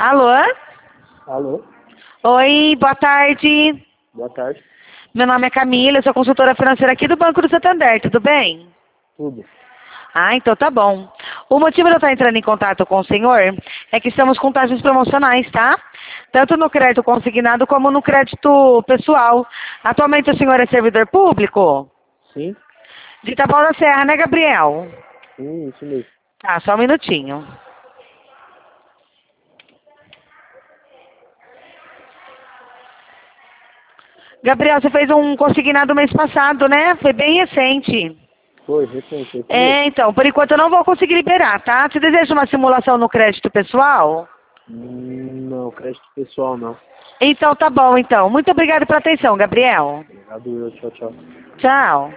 Alô? Alô? Oi, boa tarde. Boa tarde. Meu nome é Camila, eu sou consultora financeira aqui do Banco do Santander, tudo bem? Tudo. Ah, então tá bom. O motivo de eu estar entrando em contato com o senhor é que estamos com taxas promocionais, tá? Tanto no crédito consignado como no crédito pessoal. Atualmente o senhor é servidor público? Sim? De Taboão da Serra, né, Gabriel? Sim, isso mesmo. Tá, só um minutinho. Gabriel, você fez um consignado mês passado, né? Foi bem recente. Foi, recente, isso mesmo. É, então, por enquanto eu não vou conseguir liberar, tá? Você deseja uma simulação no crédito pessoal? Não, crédito pessoal não. Então tá bom, então. Muito obrigada pela atenção, Gabriel. Obrigado, eu. Tchau, tchau. Tchau.